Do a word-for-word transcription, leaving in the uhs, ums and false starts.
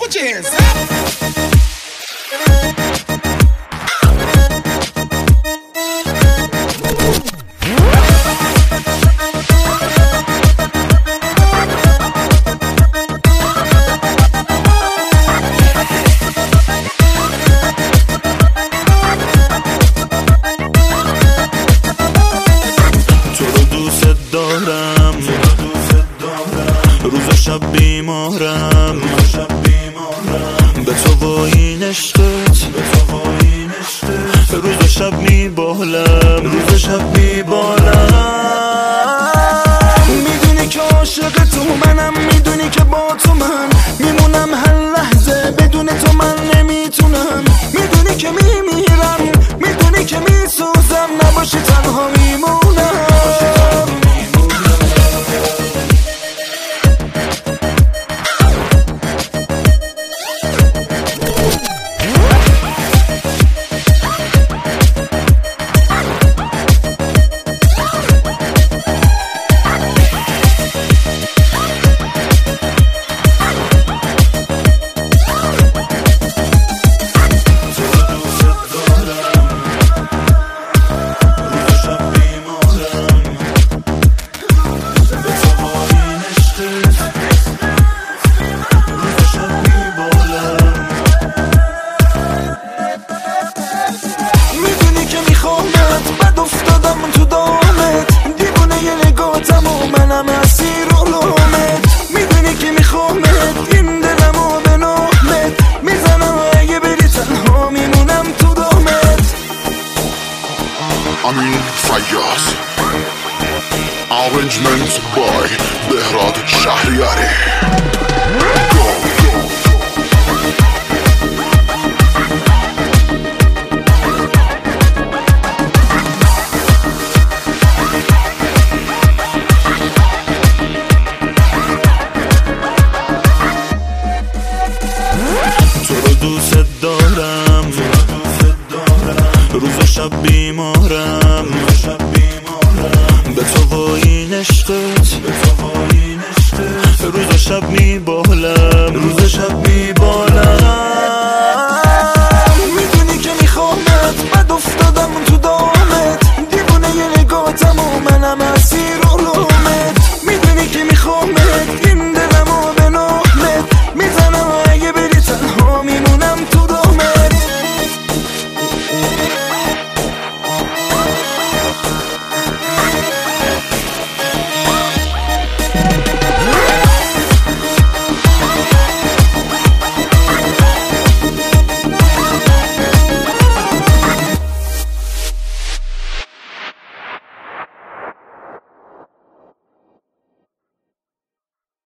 Put your hands up. روز و شب بیمارم به تو و این عشقت، روز و شب میبالم، روز و شب میبالم. میدونی که عاشق تو منم، میدونی که با تو من میمونم هر لحظه، بدون تو من نمیتونم. میدونی که میمیرم، میدونی که میسوزم، نباشی تنها میمونم. بد افتادم تو دامت، دیوونه یه نگاتم و منم اسیر علومت. میدونی که میخوامت، این دلم و به نامت میزنم، اگه بری تنها میمونم تو دامت. امین فیاض، arrangement by بهراد شهریاری. دوست دارم، روز و شب بیمارم به تو و این عشقت، روز و شب میبالم، روز و شب